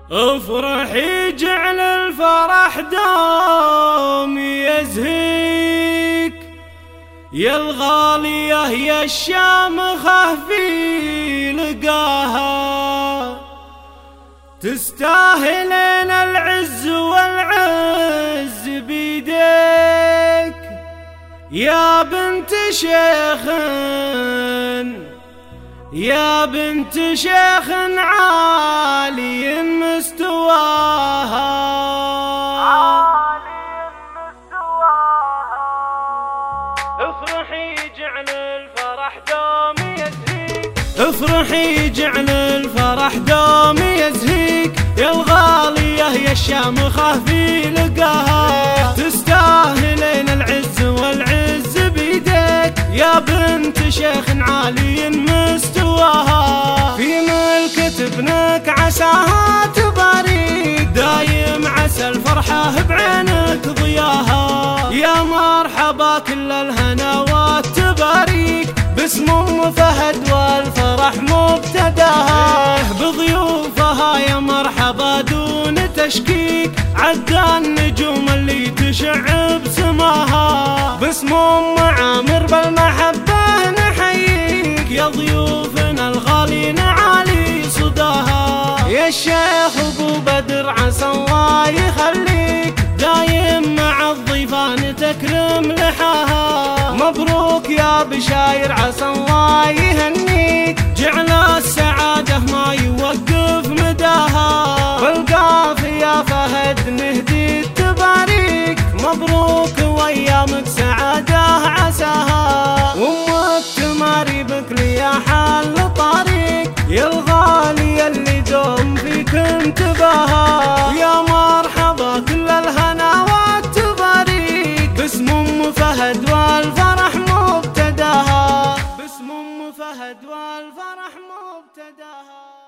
افرحي جعل الفرح دوم يزهيك يا الغالية يا الشامخة في لقاها، تستاهلين العز والعز بيديك يا بنت شيخ يا بنت شيخ عالي مستواها. افرحي جعل الفرح دوم يزهيك افرحي جعل الفرح دوم يزهيك يا الغالية يا الشامخة في لقاها، تستاهلين العز والعز بيديك يا بنت شيخ عالي مستواها. في ملكة ابنك عساها تباريك دايم عسى الفرحة بعينك ضياها، يا مرحبا كل الهناوات تباريك باسم ام فهد والفرح مبتداها، بضيوفها يا مرحبا دون تشكيك عدى النجوم اللي تشع بسماها، باسم ام عامر بالمحبة نحييك يا ضيوفنا الغالين عالي صداها، يا الشيخ ابو بدر عسى الله يخليك دايم مع الضيفان تكرم لحاها، مبروك يا بشاير عسى الله يهنيك جعل السعادة ما يوقف مداها، والقافية فهد نهدي التباريك مبروك وايامك سعادة عساها، وامك تماري بك لي حال طريق يا الغالية اللي دوم فيك انتباها، يا مرحبا كل الهناوات تباريك باسم ام فهد والفرح مبتداها، باسم ام فهد والفرح مبتداها.